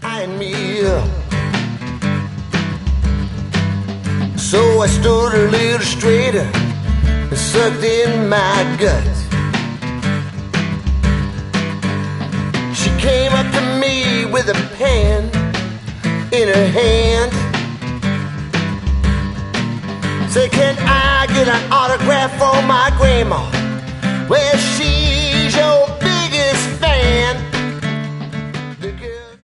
tying me up. So I stood a little straighter and sucked in my gut. She came up to me with a pen in her hand. Said, can I get an autograph for my grandma? Well,